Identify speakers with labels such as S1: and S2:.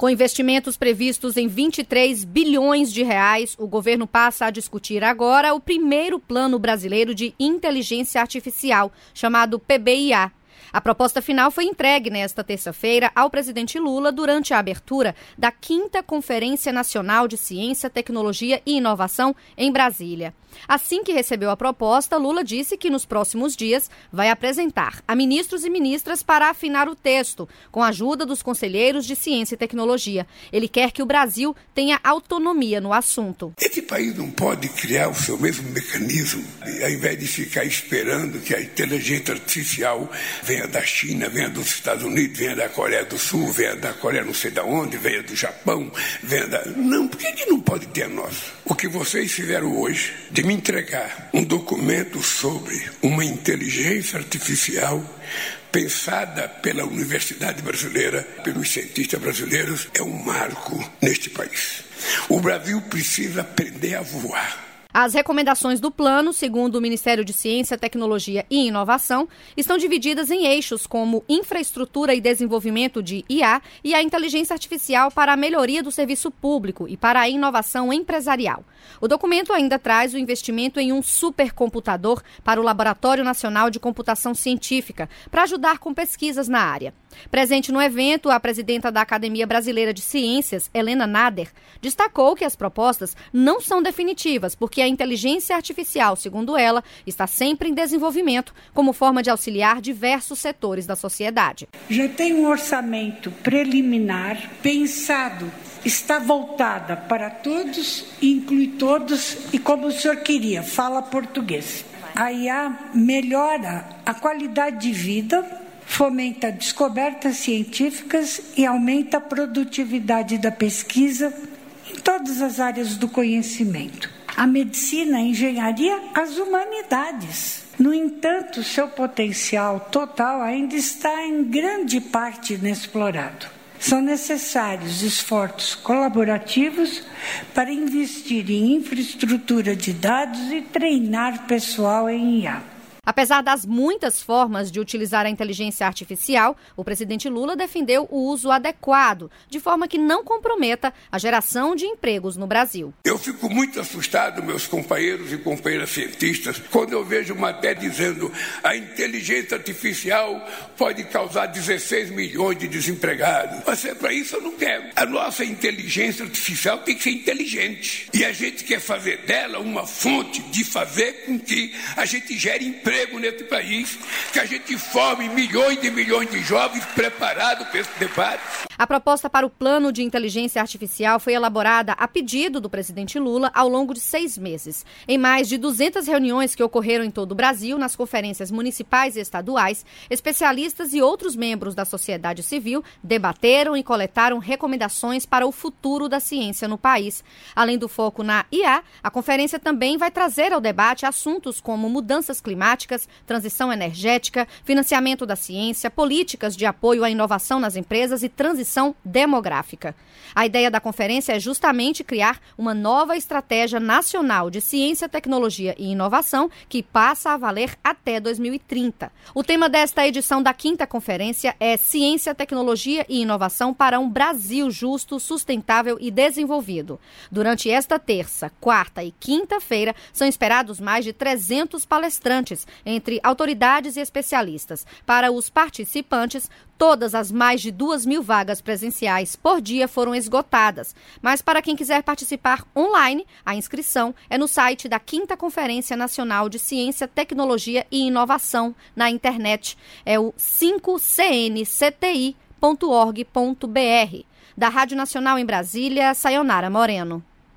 S1: Com investimentos previstos em 23 bilhões de reais, o governo passa a discutir agora o primeiro Plano Brasileiro de Inteligência Artificial, chamado PBIA. A proposta final foi entregue nesta terça-feira ao presidente Lula durante a abertura da 5ª Conferência Nacional de Ciência, Tecnologia e Inovação em Brasília. Assim que recebeu a proposta, Lula disse que nos próximos dias vai apresentar a ministros e ministras para afinar o texto, com a ajuda dos conselheiros de Ciência e Tecnologia. Ele quer que o Brasil tenha autonomia no assunto.
S2: Esse país não pode criar o seu mesmo mecanismo, ao invés de ficar esperando que a inteligência artificial venha da China, venha dos Estados Unidos, venha da Coreia do Sul, venha da Coreia não sei de onde, venha do Japão, venha da... Não, por que não pode ter a nossa? O que vocês fizeram hoje, de me entregar um documento sobre uma inteligência artificial pensada pela Universidade Brasileira, pelos cientistas brasileiros, é um marco neste país. O Brasil precisa aprender a voar.
S1: As recomendações do plano, segundo o Ministério de Ciência, Tecnologia e Inovação, estão divididas em eixos como infraestrutura e desenvolvimento de IA e a inteligência artificial para a melhoria do serviço público e para a inovação empresarial. O documento ainda traz o investimento em um supercomputador para o Laboratório Nacional de Computação Científica, para ajudar com pesquisas na área. Presente no evento, a presidenta da Academia Brasileira de Ciências, Helena Nader, destacou que as propostas não são definitivas, porque a inteligência artificial, segundo ela, está sempre em desenvolvimento, como forma de auxiliar diversos setores da sociedade.
S3: Já tem um orçamento preliminar pensado, está voltada para todos, inclui todos e como o senhor queria, fala português. A IA melhora a qualidade de vida, fomenta descobertas científicas e aumenta a produtividade da pesquisa em todas as áreas do conhecimento. A medicina, a engenharia, as humanidades. No entanto, seu potencial total ainda está em grande parte inexplorado. São necessários esforços colaborativos para investir em infraestrutura de dados e treinar pessoal em IA.
S1: Apesar das muitas formas de utilizar a inteligência artificial, o presidente Lula defendeu o uso adequado, de forma que não comprometa a geração de empregos no Brasil.
S2: Eu fico muito assustado, meus companheiros e companheiras cientistas, quando eu vejo matéria dizendo a inteligência artificial pode causar 16 milhões de desempregados. Mas para isso eu não quero. A nossa inteligência artificial tem que ser inteligente. E a gente quer fazer dela uma fonte de fazer com que a gente gere emprego nesse país, que a gente forme milhões de jovens preparados para esse debate.
S1: A proposta para o Plano de Inteligência Artificial foi elaborada a pedido do presidente Lula ao longo de 6 meses. Em mais de 200 reuniões que ocorreram em todo o Brasil, nas conferências municipais e estaduais, especialistas e outros membros da sociedade civil debateram e coletaram recomendações para o futuro da ciência no país. Além do foco na IA, a conferência também vai trazer ao debate assuntos como mudanças climáticas, transição energética, financiamento da ciência, políticas de apoio à inovação nas empresas e transição demográfica. A ideia da conferência é justamente criar uma nova estratégia nacional de ciência, tecnologia e inovação que passa a valer até 2030. O tema desta edição da 5ª conferência é Ciência, Tecnologia e Inovação para um Brasil justo, sustentável e desenvolvido. Durante esta terça, quarta e quinta-feira, são esperados mais de 300 palestrantes, entre autoridades e especialistas. Para os participantes, todas as mais de 2.000 vagas presenciais por dia foram esgotadas. Mas para quem quiser participar online, a inscrição é no site da 5ª Conferência Nacional de Ciência, Tecnologia e Inovação na internet. É o 5cncti.org.br. Da Rádio Nacional em Brasília, Sayonara Moreno.